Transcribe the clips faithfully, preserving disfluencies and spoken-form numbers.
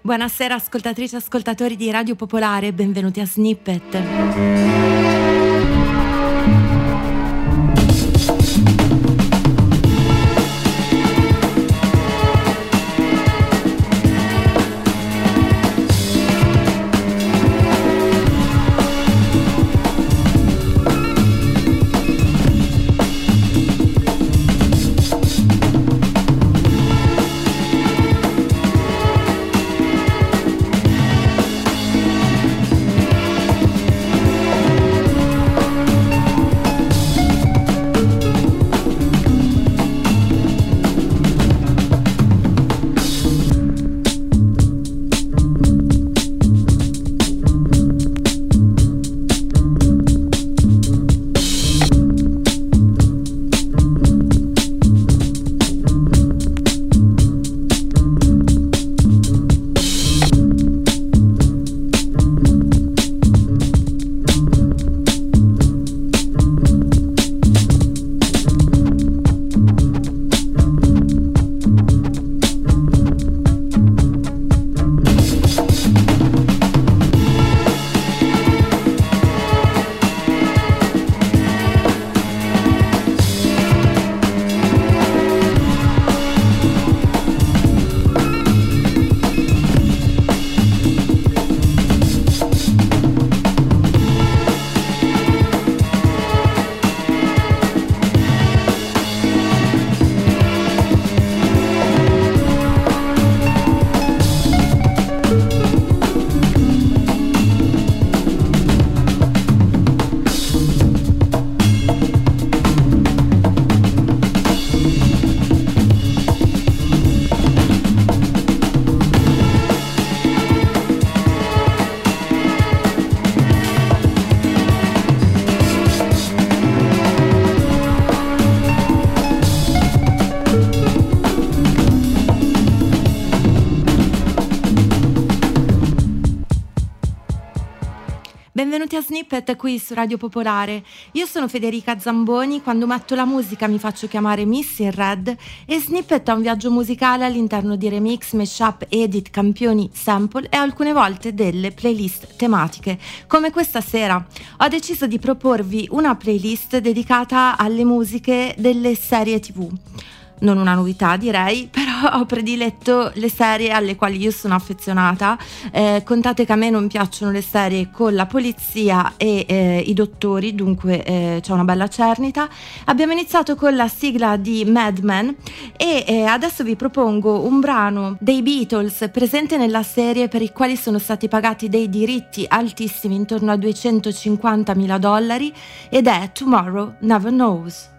Buonasera ascoltatrici e ascoltatori di Radio Popolare, benvenuti a Snippet. Benvenuti a Snippet qui su Radio Popolare. Io sono Federica Zamboni, quando metto la musica mi faccio chiamare Miss in Red e Snippet è un viaggio musicale all'interno di remix, mashup, edit, campioni, sample e alcune volte delle playlist tematiche. Come questa sera ho deciso di proporvi una playlist dedicata alle musiche delle serie tivù. Non una novità direi, però ho prediletto le serie alle quali io sono affezionata. Eh, contate che a me non piacciono le serie con la polizia e eh, i dottori, dunque eh, c'è una bella cernita. Abbiamo iniziato con la sigla di Mad Men e eh, adesso vi propongo un brano dei Beatles presente nella serie, per i quali sono stati pagati dei diritti altissimi, intorno a duecentocinquantamila dollari, ed è Tomorrow Never Knows.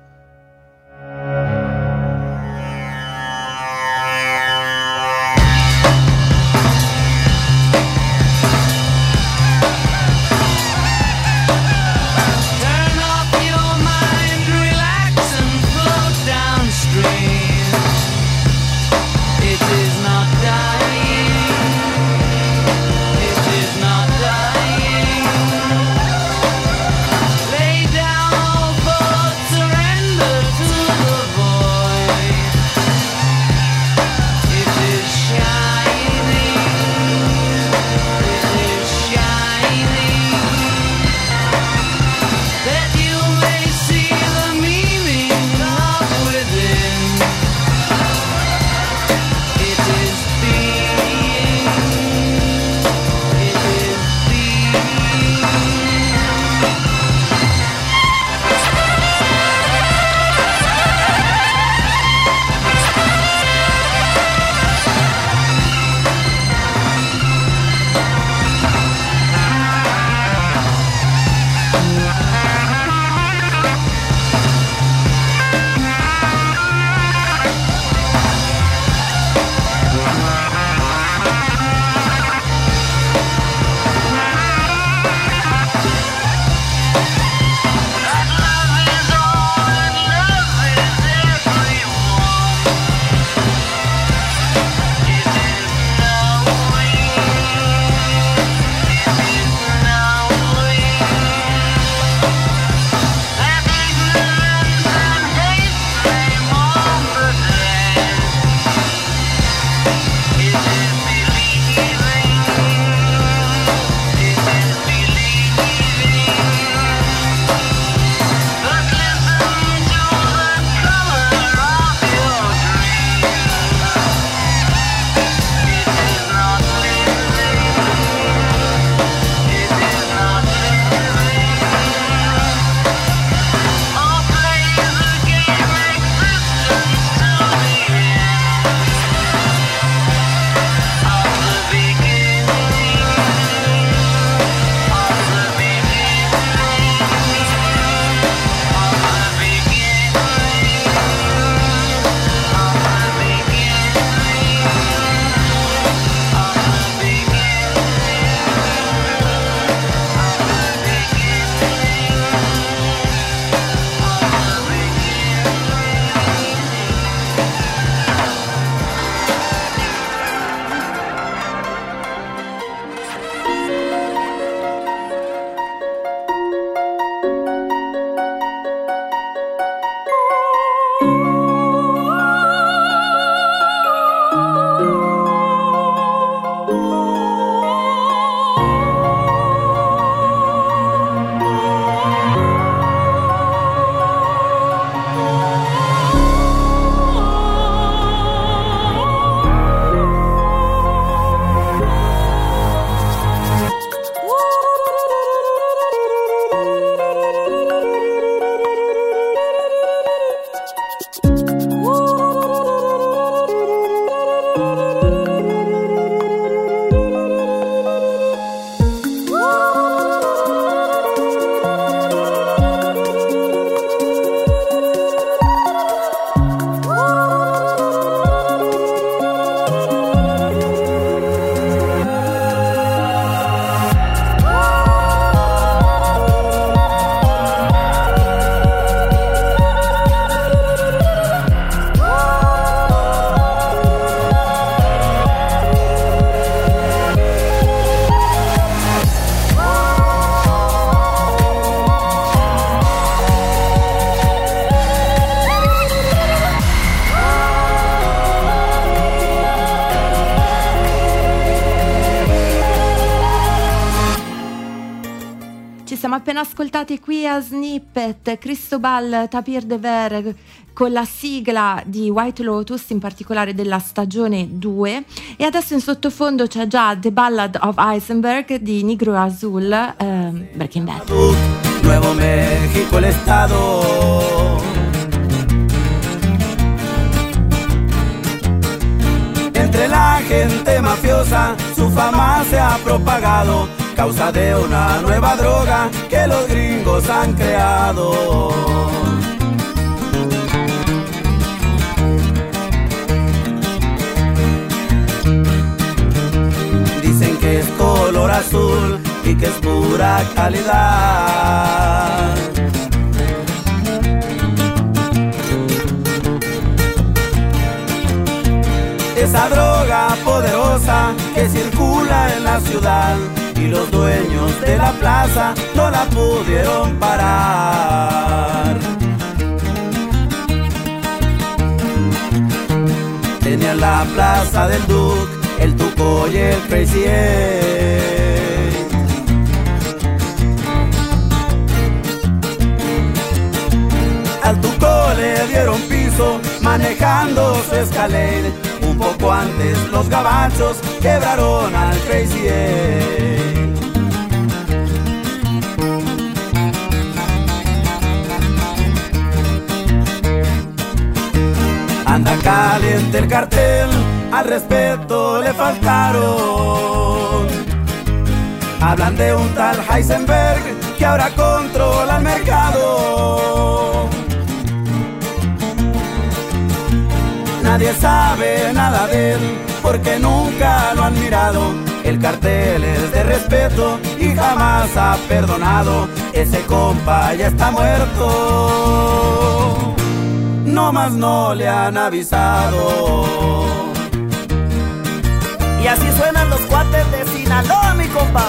Lay down all thoughts, surrender to the void. appena ascoltati qui a Snippet Cristobal Tapir de Ver con la sigla di White Lotus, in particolare della stagione due, e adesso in sottofondo c'è già The Ballad of Heisenberg di Negro Azul, eh, Breaking Bad. Nuevo México el estado, entre la gente mafiosa su fama se ha propagado, causa de una nueva droga que los gringos han creado. Dicen que es color azul y que es pura calidad. Esa droga poderosa que circula en la ciudad y los dueños de la plaza no la pudieron parar. Tenían la plaza del Duke, el Tuco y el Crazy Eight. Al Tuco le dieron piso manejando su Escalade. Un poco antes los gabachos quebraron al Crazy Eight. Anda caliente el cartel, al respeto le faltaron. Hablan de un tal Heisenberg que ahora controla el mercado. Nadie sabe nada de él porque nunca lo han mirado. El cartel es de respeto y jamás ha perdonado. Ese compa ya está muerto, no más no le han avisado. Y así suenan los cuates de Sinaloa, mi compa.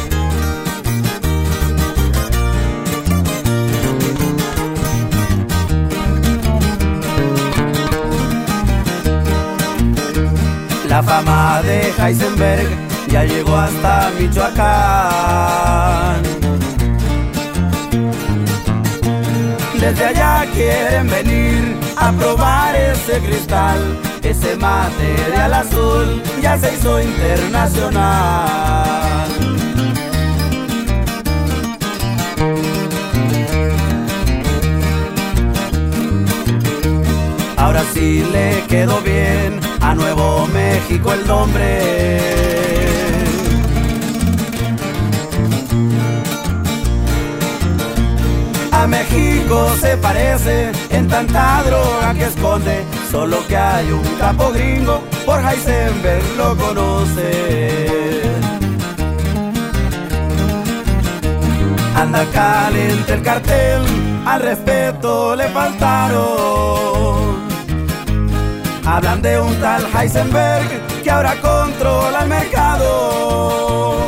La fama de Heisenberg ya llegó hasta Michoacán. Desde allá quieren venir a probar ese cristal. Ese material azul ya se hizo internacional. Ahora sí le quedó bien a Nuevo México el nombre. A México se parece en tanta droga que esconde, solo que hay un capo gringo, por Heisenberg lo conoce. Anda caliente el cartel, al respeto le faltaron. Hablan de un tal Heisenberg que ahora controla el mercado.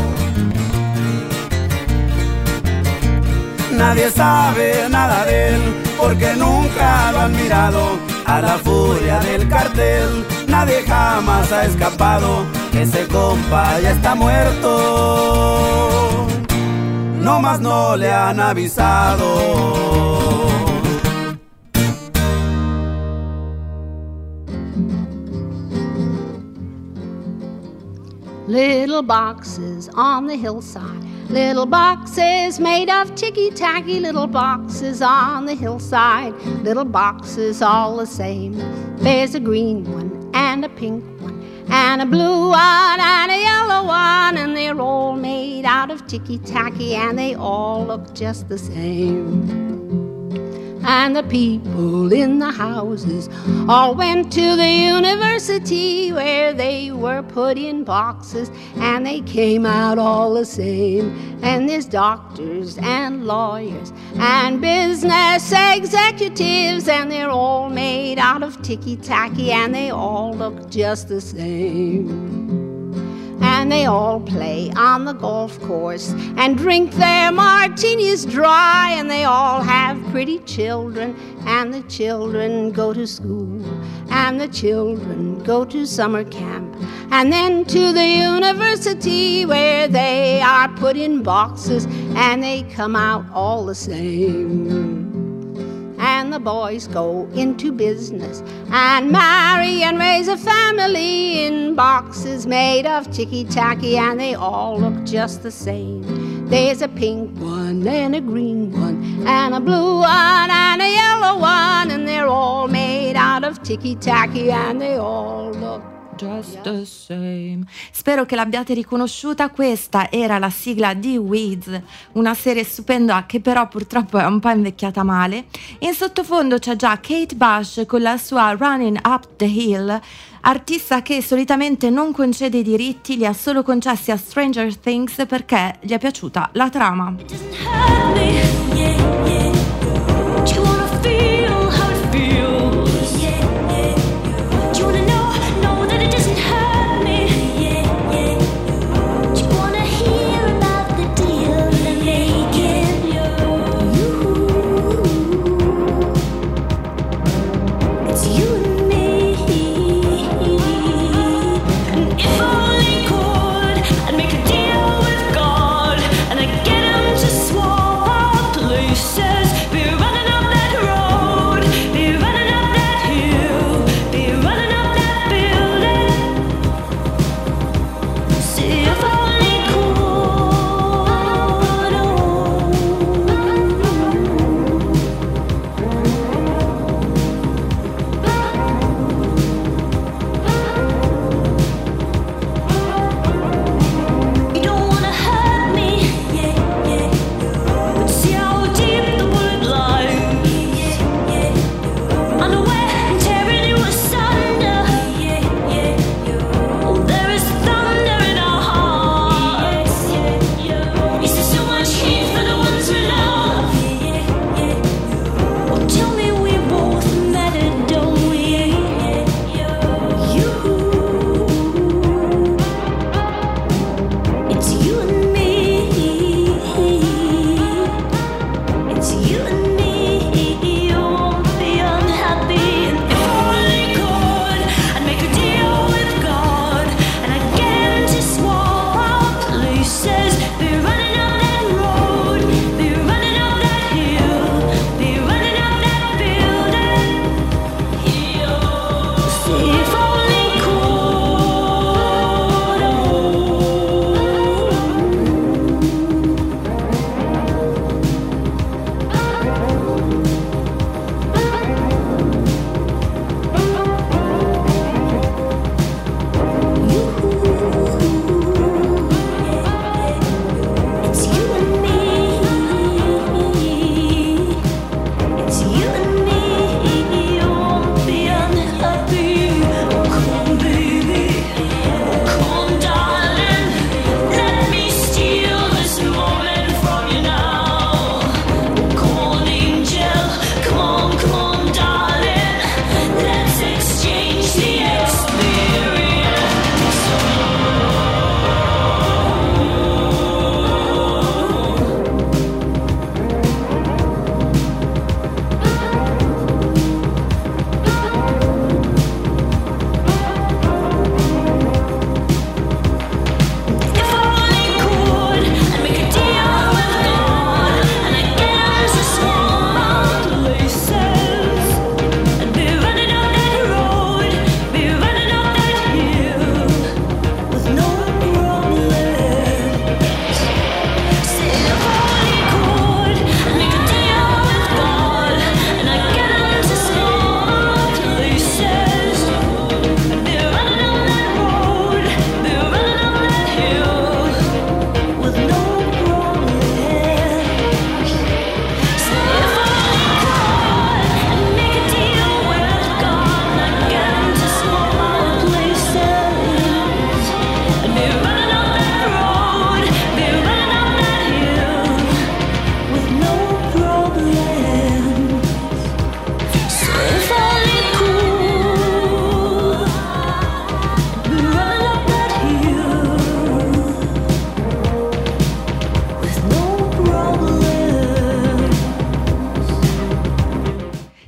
Nadie sabe nada de él porque nunca lo han mirado. A la furia del cartel nadie jamás ha escapado. Ese compa ya está muerto, no más no le han avisado. Little boxes on the hillside, little boxes made of ticky-tacky, little boxes on the hillside, little boxes all the same. There's a green one and a pink one and a blue one and a yellow one, and they're all made out of ticky-tacky and they all look just the same. And the people in the houses all went to the university where they were put in boxes and they came out all the same. And there's doctors and lawyers and business executives, and they're all made out of ticky-tacky and they all look just the same. And they all play on the golf course and drink their martinis dry, and they all have pretty children, and the children go to school, and the children go to summer camp, and then to the university where they are put in boxes and they come out all the same. And the boys go into business and marry and raise a family in boxes made of ticky-tacky, and they all look just the same. There's a pink one and a green one and a blue one and a yellow one, and they're all made out of ticky-tacky and they all look just the same. Spero che l'abbiate riconosciuta. Questa era la sigla di Weeds, una serie stupenda che però purtroppo è un po' invecchiata male. In sottofondo c'è già Kate Bush con la sua Running Up the Hill, artista che solitamente non concede i diritti, li ha solo concessi a Stranger Things perché gli è piaciuta la trama. Be running up that road.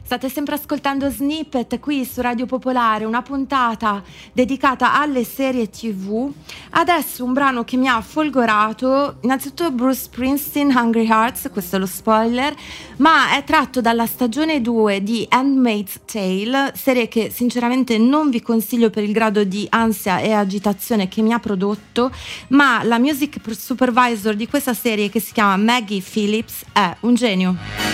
State sempre ascoltando Snippet qui su Radio Popolare, una puntata dedicata alle serie tivù. Adesso un brano che mi ha folgorato, innanzitutto Bruce Springsteen, Hungry Hearts, questo è lo spoiler, ma è tratto dalla stagione due di Handmaid's Tale, serie che sinceramente non vi consiglio per il grado di ansia e agitazione che mi ha prodotto, ma la music supervisor di questa serie, che si chiama Maggie Phillips, è un genio.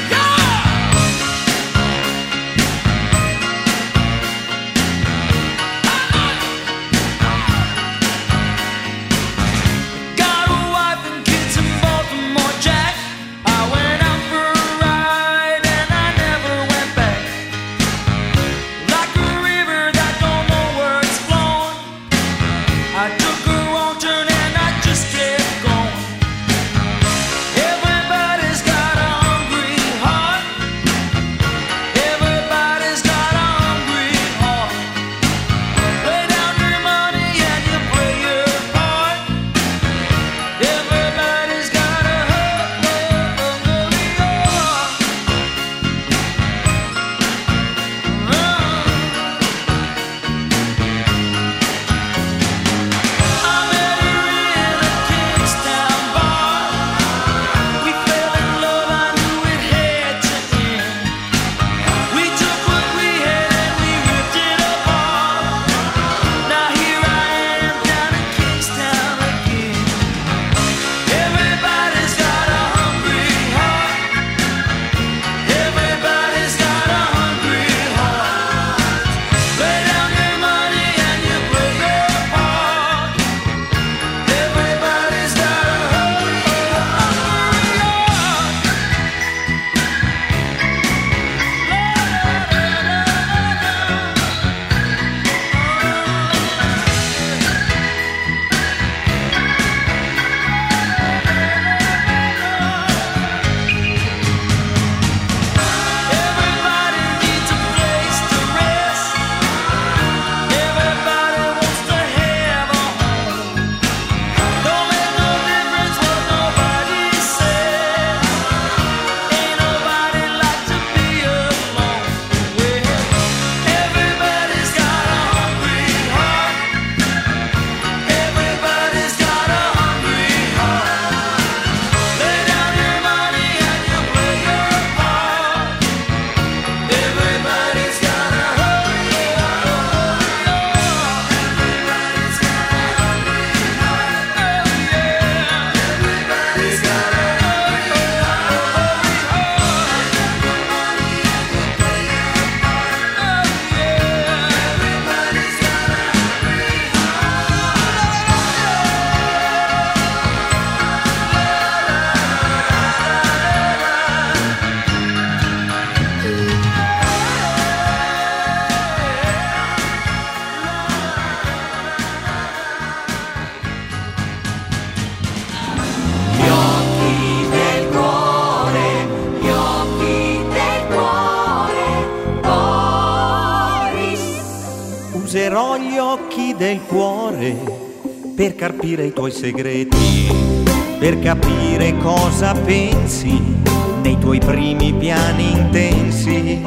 Userò gli occhi del cuore per carpire i tuoi segreti, per capire cosa pensi nei tuoi primi piani intensi,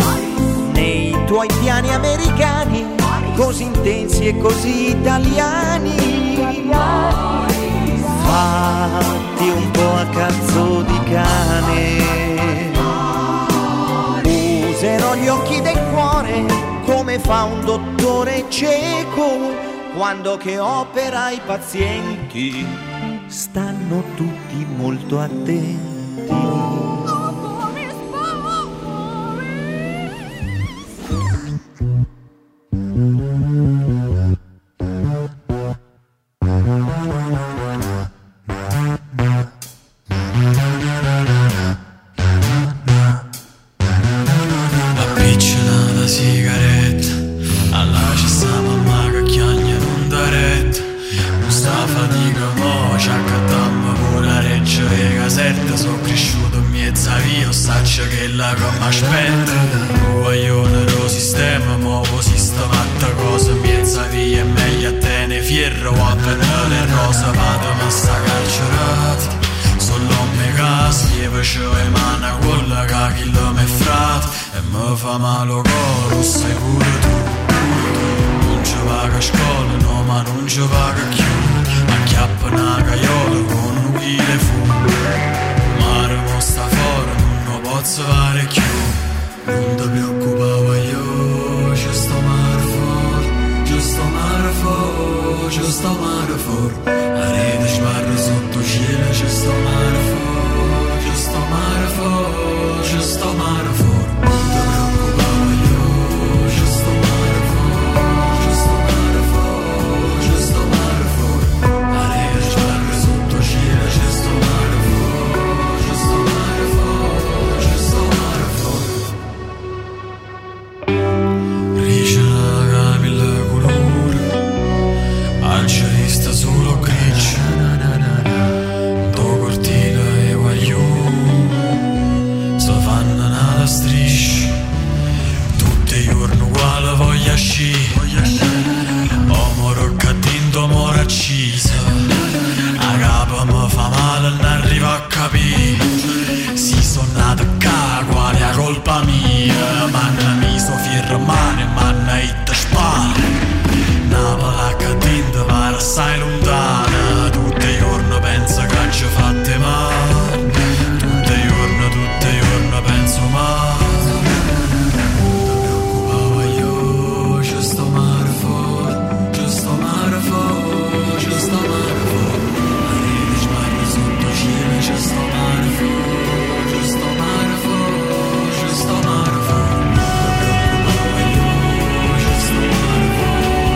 nei tuoi piani americani, così intensi e così italiani. Fatti un po' a cazzo di cane. Userò gli occhi del cuore come fa un dottore cieco quando che opera i pazienti. Stanno tutti molto attenti. Fierro a penale rosa, vado massa carcerati, sull'ombra me caschi e facevo e manna quella che chilo me frat e me fa male lo coro, sai pure tu. Non ci vaga a scuola, no ma non ci vaga più, acchiappa una caiola con un chile fu. Mare mo sta fuori, non lo posso fare più. Non ti preoccupare io, ci sto mare fuori, ci sto mare fuori, ci sto mare fuori. La rete sbarra sotto cielo, ci sto mare fuori, ci sto mare fuori, ci sto mare fuori. Non ti preoccupare io, ci sto mare fuori, ci sto mare fuori, ci sto mare fuori. La rete sbarra sotto cielo, ci sto mare fuori, ci sto mare fuori, ci sto mare fuori. Rice la capilla colore, aggia vista solo grigio, do cortina e guagliù, so fanno nada strisce, tutti i giorni uguale voglia sci, omoro cattinto mora accisa, a capo mi fa male non arrivo a capire, si sono nato qua, quale è colpa mia, manna mi so firmare, manna e te spara. Una palacca tinta pare assai lontana, tutti i giorni penso che ci fatte male, tutti i giorni, tutti i giorni penso male. Non ti preoccupare io, ci sto mare fuori, ci sto mare fuori, ci sto mare fuori. La rete sbarra sotto cielo, ci sto mare fuori, ci sto mare fuori, ci sto mare fuori. Non ti preoccupare io, ci sto mare fuori.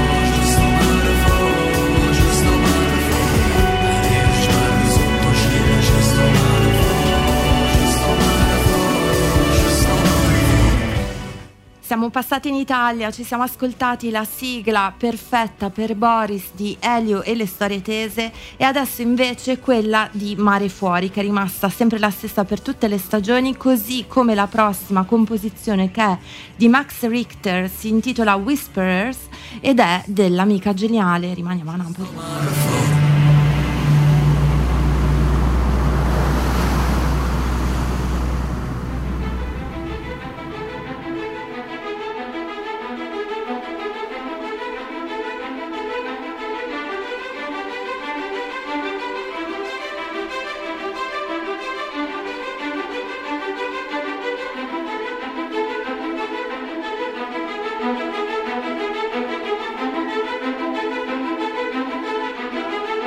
Siamo passati in Italia, ci siamo ascoltati la sigla perfetta per Boris di Elio e le storie tese e adesso invece quella di Mare Fuori, che è rimasta sempre la stessa per tutte le stagioni, così come la prossima composizione che è di Max Richter, si intitola Whisperers ed è dell'amica geniale, rimaniamo a Napoli. Thank you.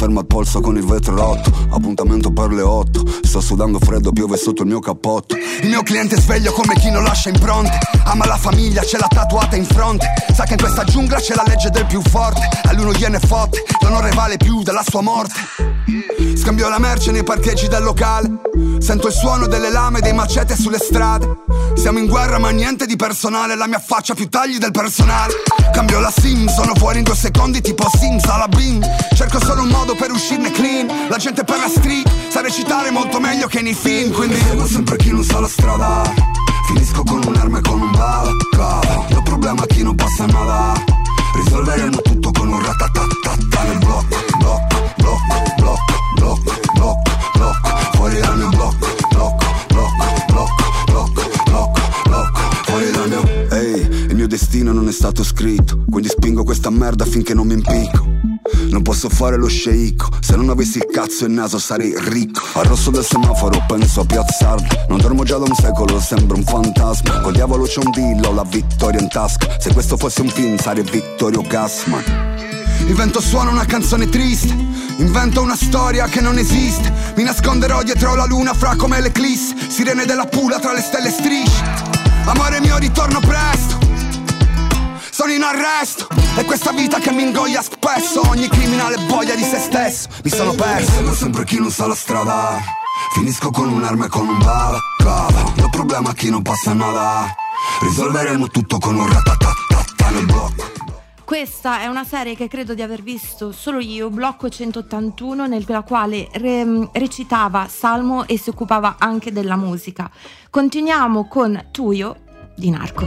fermo al polso con il vetro rotto. Appuntamento per le otto, sto sudando freddo, piove sotto il mio cappotto. Il mio cliente è sveglio come chi non lascia impronte. Ama la famiglia, ce l'ha tatuata in fronte. Sa che in questa giungla c'è la legge del più forte. A lui non gliene fotte, l'onore vale più della sua morte. Scambio la merce nei parcheggi del locale. Sento il suono delle lame e dei macete sulle strade. Siamo in guerra ma niente di personale. La mia faccia più tagli del personale. Cambio la sim, sono fuori in due secondi tipo Sims alla Bing. Cerco solo un modo per uscirne clean. La gente per la street sa recitare molto meglio che nei film. Quindi seguo sempre chi non sa la strada. Finisco con un'arma e con un balaclava. Il problema è chi non passa nada. Risolveremo tutto con un ratatatata nel blocco, blocco, blocco, blocco, blocco, blocco, blocco, fuori dal mio blocco, blocco, blocco, blocco, blocco, blocco, blocco, fuori dal mio. Ehi, il mio destino non è stato scritto, quindi spingo questa merda finché non mi impicco. Non posso fare lo sceicco, se non avessi il cazzo e il naso sarei ricco. Al rosso del semaforo penso a piazzarlo. Non dormo già da un secolo, sembro un fantasma. Col diavolo c'è un dillo, ho la vittoria in tasca. Se questo fosse un film sarei Vittorio Gassman. Invento suono una canzone triste, invento una storia che non esiste. Mi nasconderò dietro la luna fra come l'eclisse. Sirene della Pula tra le stelle strisce. Amore mio ritorno presto, sono in arresto. È questa vita che mi ingoia spesso. Ogni criminale voglia di se stesso. Mi sono perso. Seguo sempre chi non sa la strada. Finisco con un'arma e con un balaclava. Il problema è chi non passa nada. Risolveremo tutto con un ratatatata nel blocco. Questa è una serie che credo di aver visto solo io, Blocco centottantuno, nella quale re- recitava Salmo e si occupava anche della musica. Continuiamo con Tuyo di Narcos.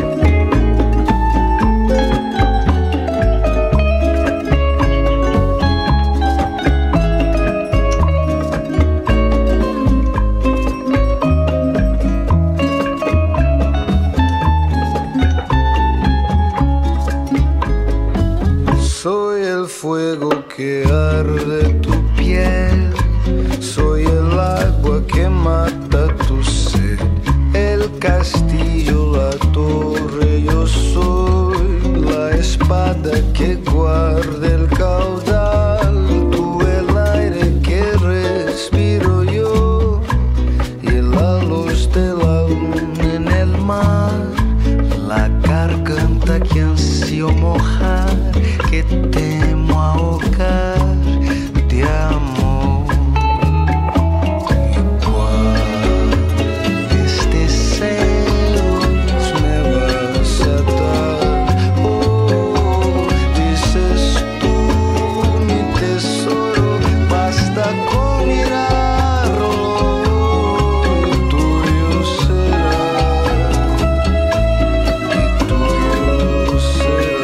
Soy el fuego que arde tu piel, soy el agua que mata tu sed, el castillo, la torre, yo soy la espada que guarda el caudal, tú el aire que respiro yo y la luz de la luna en el mar, la garganta que ansio mojar, que temo ahogar de amor. Igual este celos me vas a dar. Oh, dices tú mi tesoro, basta con mirarlo y tuyo será, y tuyo será.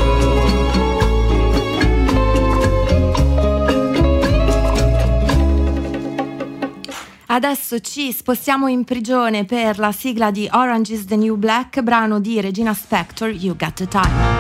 Adesso ci spostiamo in prigione per la sigla di Orange is the New Black, brano di Regina Spektor, You Got the Time.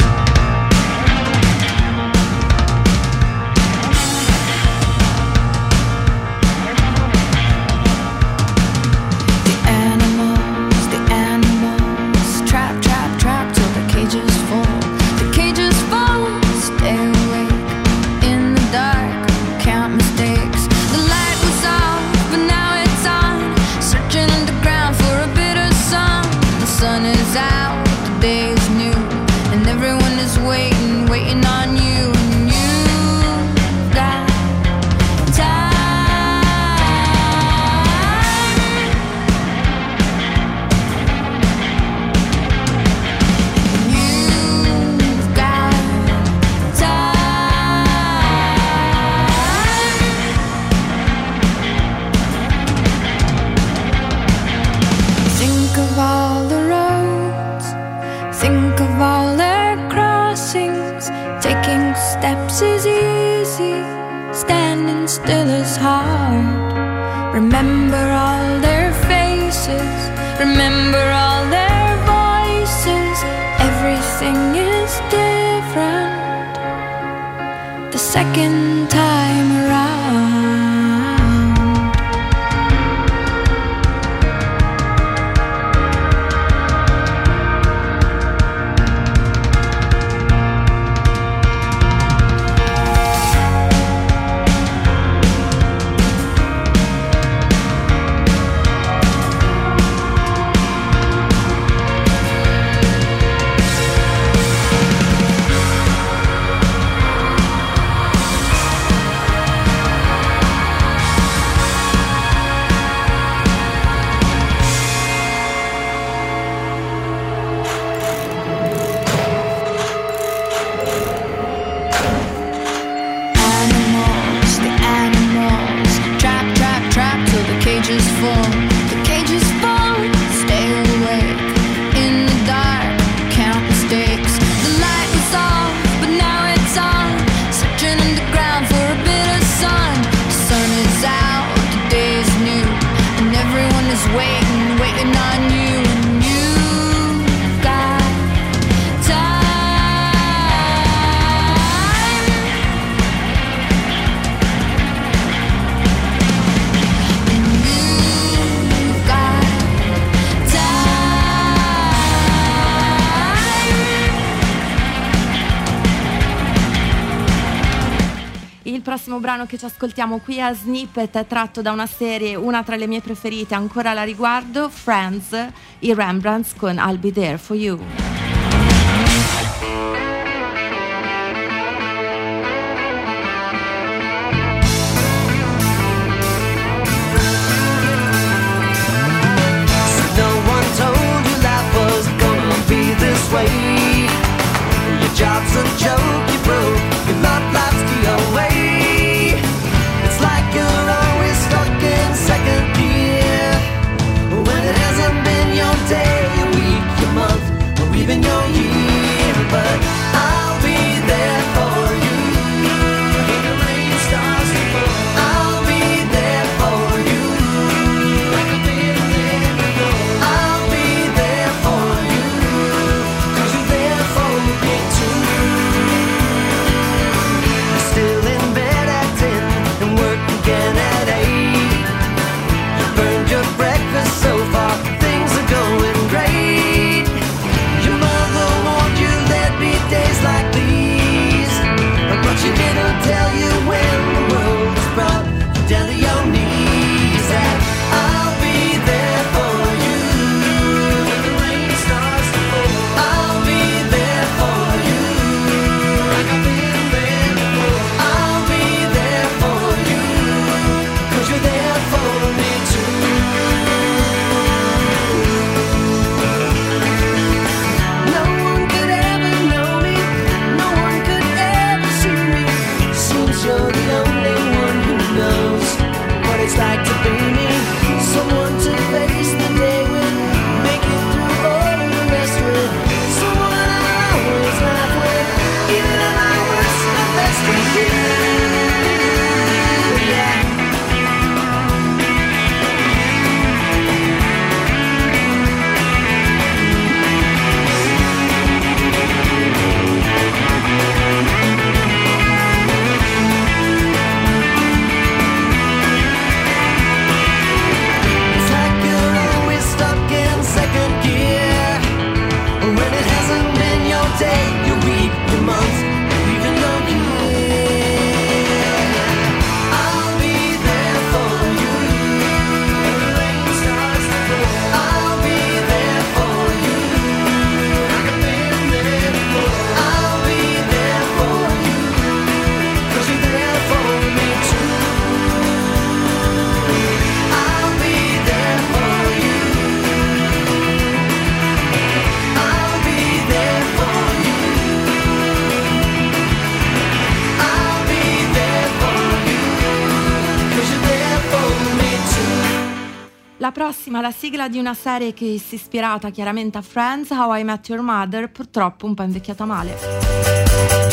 Remember all their faces, remember all their voices. Everything is different the second time around. prossimo brano che ci ascoltiamo qui a Snippet è tratto da una serie, una tra le mie preferite, ancora la riguardo, Friends, i Rembrandts con I'll Be There For You. Your job's a joke, you broke, your love life's the away. It's like you're always stuck in second gear, when it hasn't been your day, your week, your month, or even your year. But I'll be there for you when the rain starts to fall. I'll be there for you like I've been there before. I'll be there for you, 'cause you're there for me too. You're still in bed at ten and work again at eight. You burned your breakfast so far, things are going great. Your mother warned you there'd be days like these, but she didn't tell you when the world was brought you down to your knees. And I'll be there for you when the rain starts to fall. I'll be there for you like I've been there before. I'll be there for you, 'cause you're there for me too. No one could ever know me, no one could ever see me. Seems you're the only one who knows what it's like to be me. Someone to face the day with, make it through all the rest with. Someone I always laugh with, even at my worst, my best with you. Yeah. It's like you're always stuck in second gear, when it hasn't been your day, your week, your month, or even your year. I'll be there for you when the rain starts to fall. I'll be there for you like I've been there before. I'll be there for you, 'cause you're there for me too. I'll be there for you. I'll be there for you. I'll be there for you, 'cause you're there for me too. La prossima, la sigla di una serie che si è ispirata chiaramente a Friends, How I Met Your Mother, purtroppo un po' invecchiata male.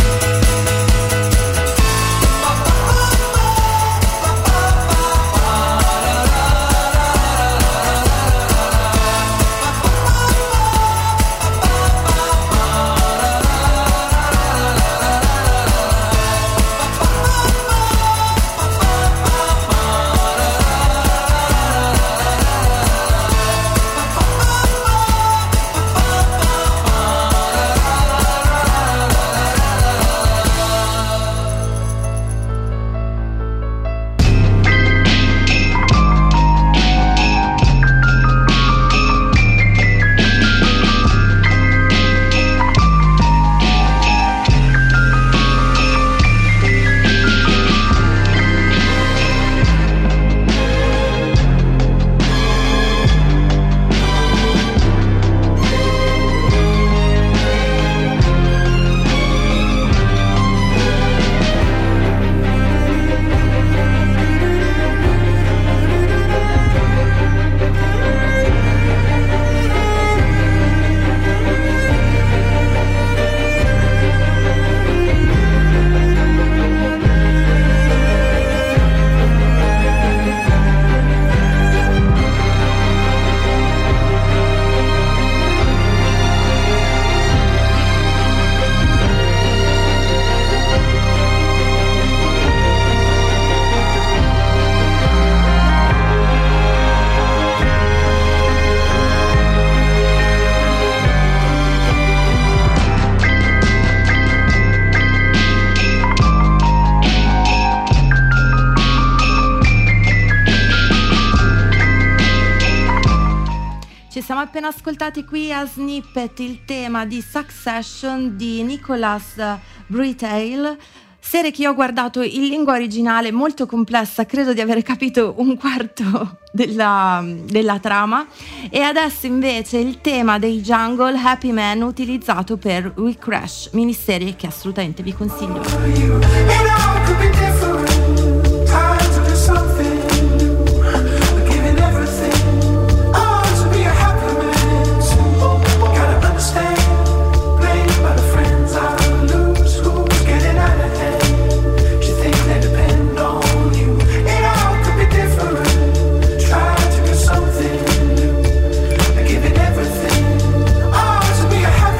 siamo appena ascoltati qui a Snippet il tema di Succession di Nicholas Britale, serie che io ho guardato in lingua originale, molto complessa, credo di aver capito un quarto della, della trama, e adesso invece il tema dei Jungle, Happy Man, utilizzato per We Crash, miniserie che assolutamente vi consiglio.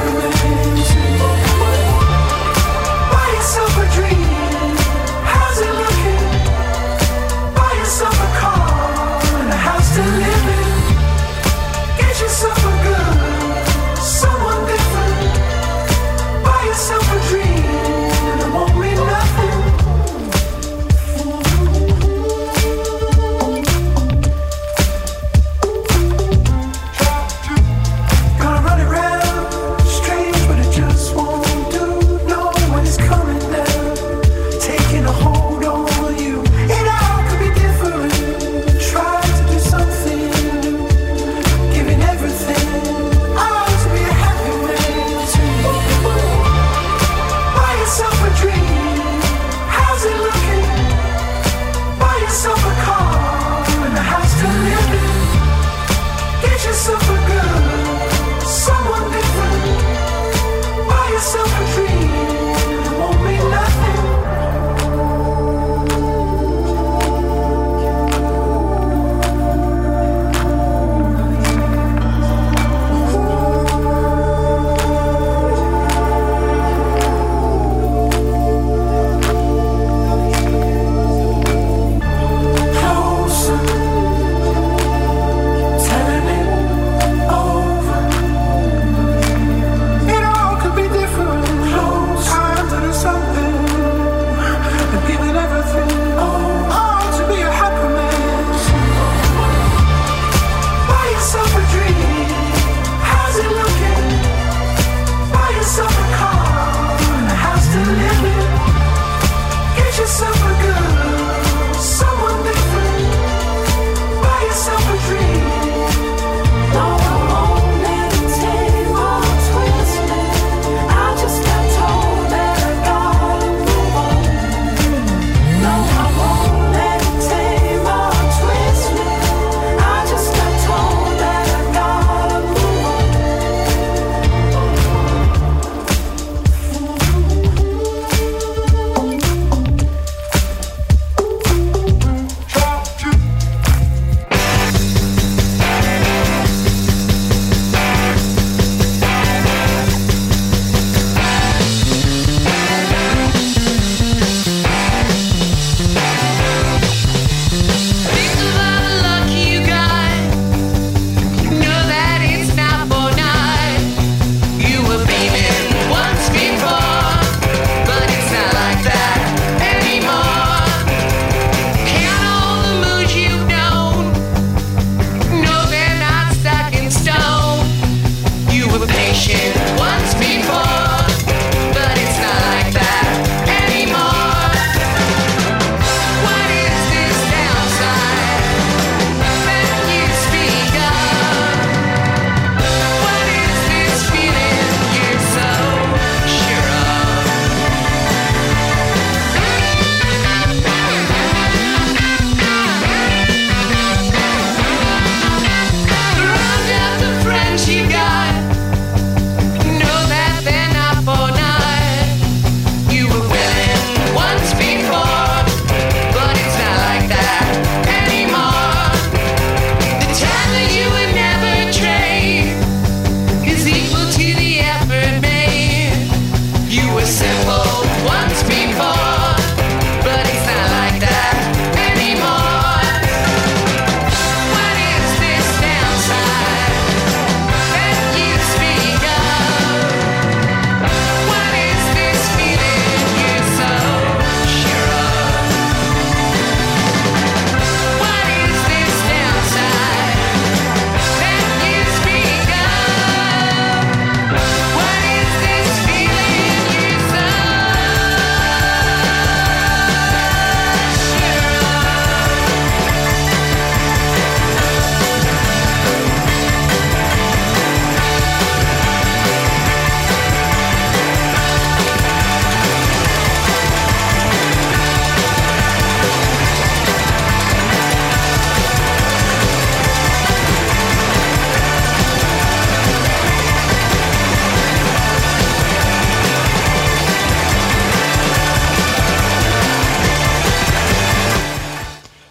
How's it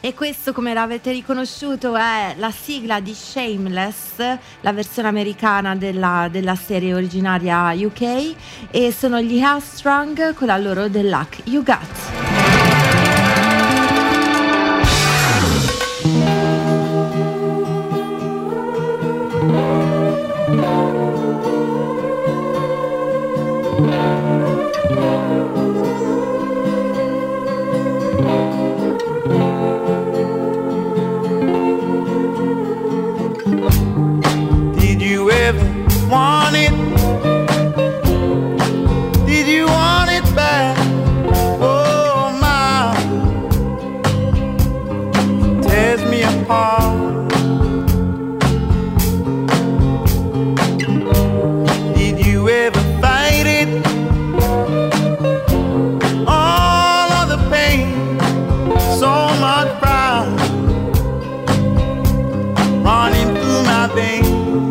E questo, come l'avete riconosciuto, è la sigla di Shameless, la versione americana della, della serie originaria U K, e sono gli Heartstrong con la loro The Luck You Got. Want it? Did you want it back? Oh my, tears me apart. Did you ever fight it? All of the pain, so much pride running through my veins.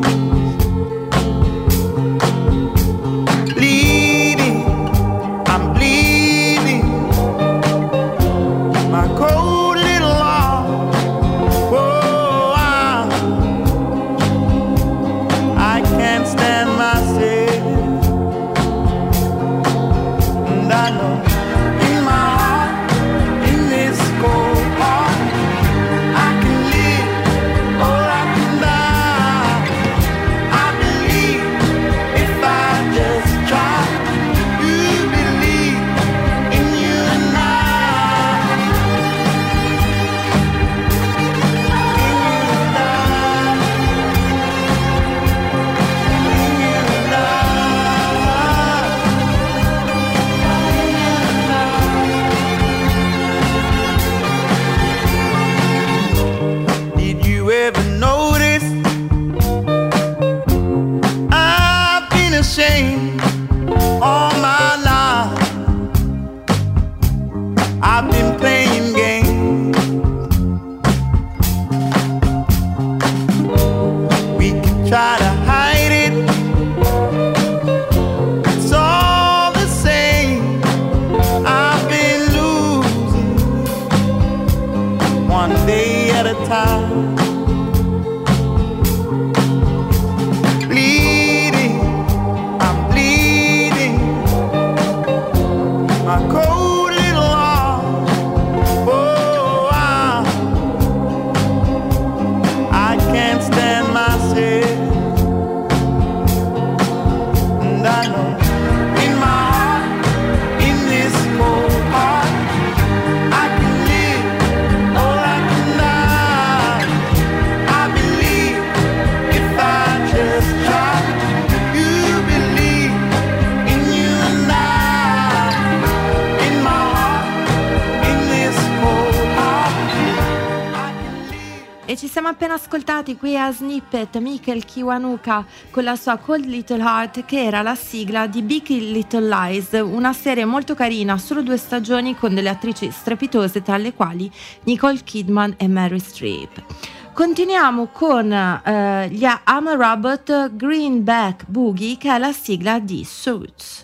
Appena ascoltati qui a Snippet Michael Kiwanuka con la sua Cold Little Heart, che era la sigla di Big Little Lies, una serie molto carina, solo due stagioni con delle attrici strepitose tra le quali Nicole Kidman e Mary Streep. Continuiamo con eh, gli I'm a Robot Greenback Boogie, che è la sigla di Suits.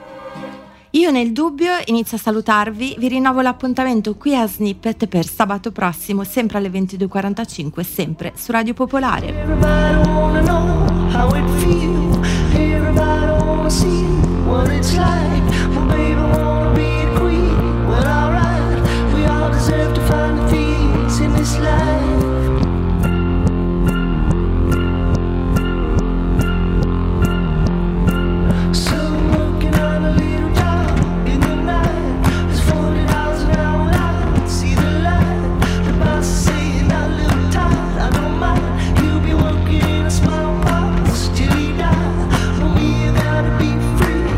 Io nel dubbio inizio a salutarvi, vi rinnovo l'appuntamento qui a Snippet per sabato prossimo, sempre alle ventidue e quarantacinque, sempre su Radio Popolare. Free.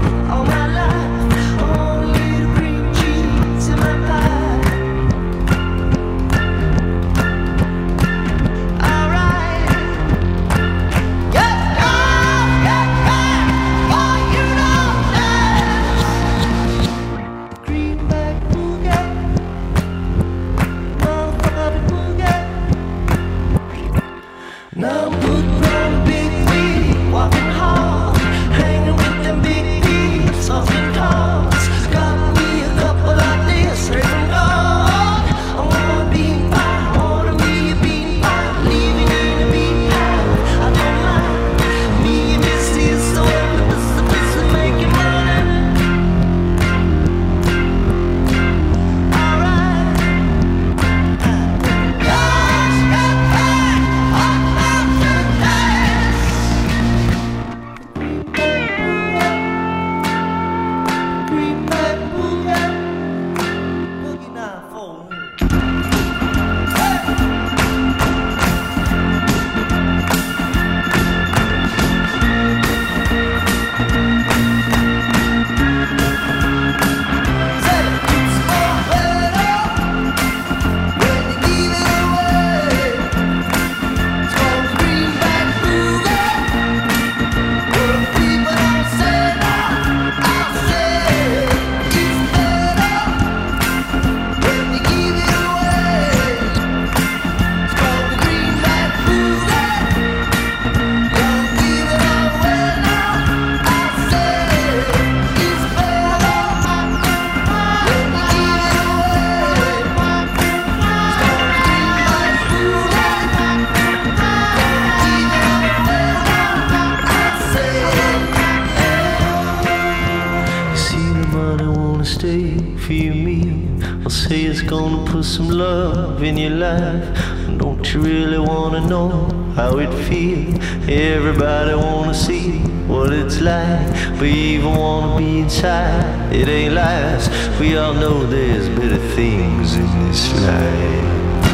stay for your meal, or say it's gonna put some love in your life. Don't you really wanna know how it feels? Everybody wanna see what it's like, but you even wanna be inside. It ain't lies. We all know there's better things in this life.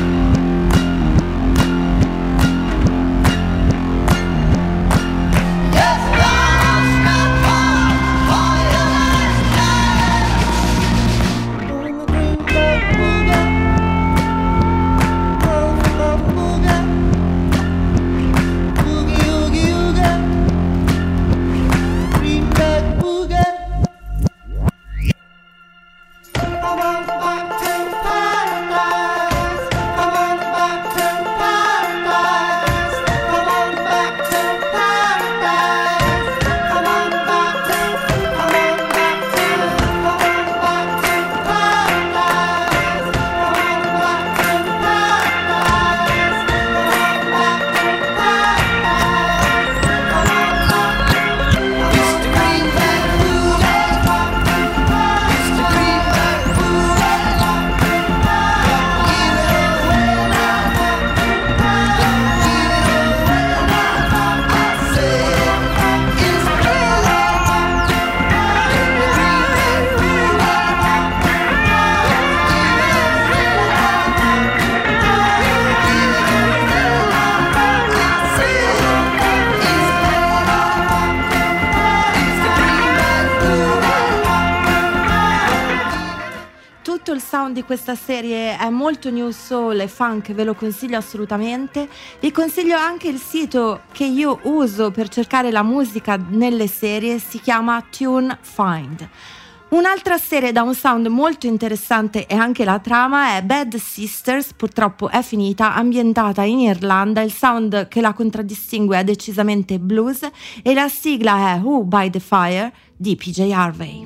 Di questa serie è molto new soul e funk, ve lo consiglio assolutamente. Vi consiglio anche il sito che io uso per cercare la musica nelle serie, si chiama Tune Find. Un'altra serie da un sound molto interessante e anche la trama è Bad Sisters, purtroppo è finita, ambientata in Irlanda. Il sound che la contraddistingue è decisamente blues e la sigla è Who by the Fire di P J Harvey.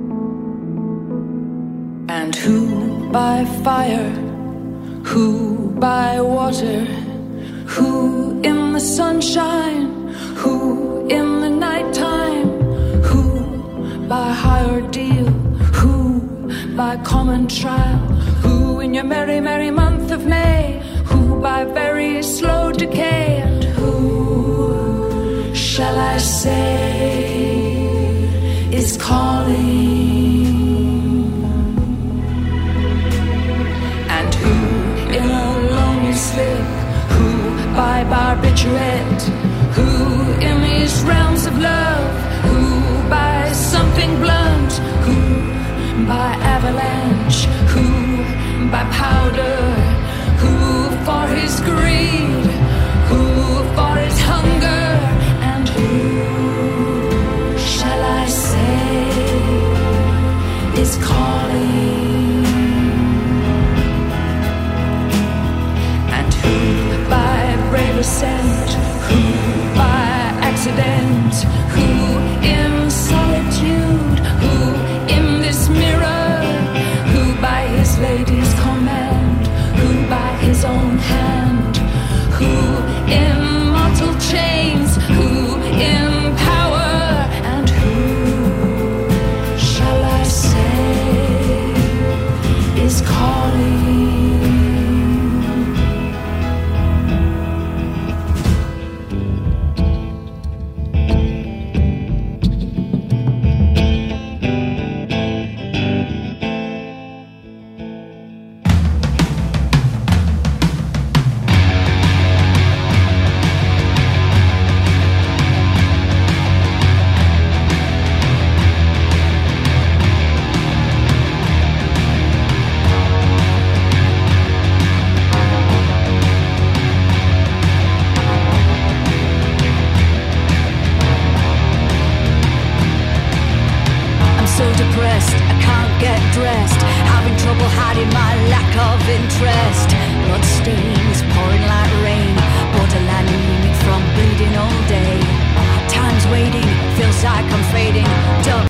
And who by fire, who by water, who in the sunshine, who in the nighttime, who by high ordeal, who by common trial, who in your merry, merry month of May, who by very slow decay, and who shall I say is calling? Slip, who by barbiturate, who in these realms of love, who by something blunt, who by avalanche, who by powder, who for his greed, who for his hunger, and who shall I say is calling? Brave ascent, who by accident, who in solitude, who in this mirror, who by his lady's command, who by his own hand, who in mortal chains, who in power, and who shall I say is calling? Like I'm fading,